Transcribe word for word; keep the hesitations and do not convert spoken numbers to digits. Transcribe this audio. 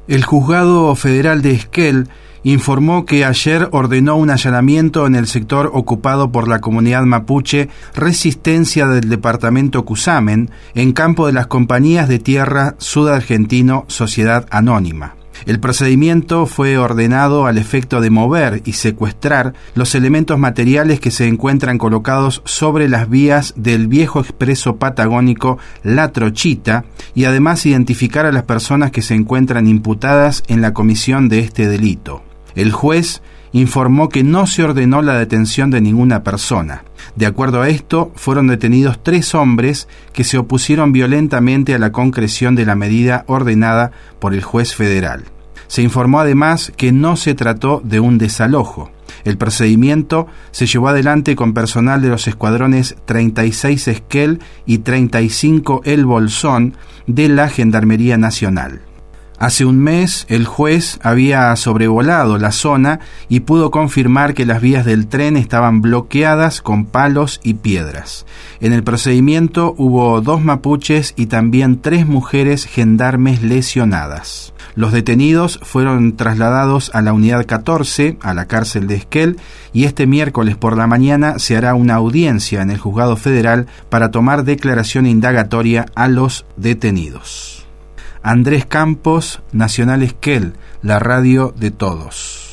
El Juzgado Federal de Esquel informó que ayer ordenó un allanamiento en el sector ocupado por la comunidad mapuche Resistencia del departamento Cusamen, en campo de las compañías de tierra Sudargentino Sociedad Anónima. El procedimiento fue ordenado al efecto de mover y secuestrar los elementos materiales que se encuentran colocados sobre las vías del viejo expreso patagónico La Trochita y además identificar a las personas que se encuentran imputadas en la comisión de este delito. El juez informó que no se ordenó la detención de ninguna persona. De acuerdo a esto, fueron detenidos tres hombres que se opusieron violentamente a la concreción de la medida ordenada por el juez federal. Se informó además que no se trató de un desalojo. El procedimiento se llevó adelante con personal de los escuadrones treinta y seis Esquel y treinta y cinco El Bolsón de la Gendarmería Nacional. Hace un mes, el juez había sobrevolado la zona y pudo confirmar que las vías del tren estaban bloqueadas con palos y piedras. En el procedimiento hubo dos mapuches y también tres mujeres gendarmes lesionadas. Los detenidos fueron trasladados a la unidad catorce, a la cárcel de Esquel, y este miércoles por la mañana se hará una audiencia en el Juzgado Federal para tomar declaración indagatoria a los detenidos. Andrés Campos, Nacional Esquel, la radio de todos.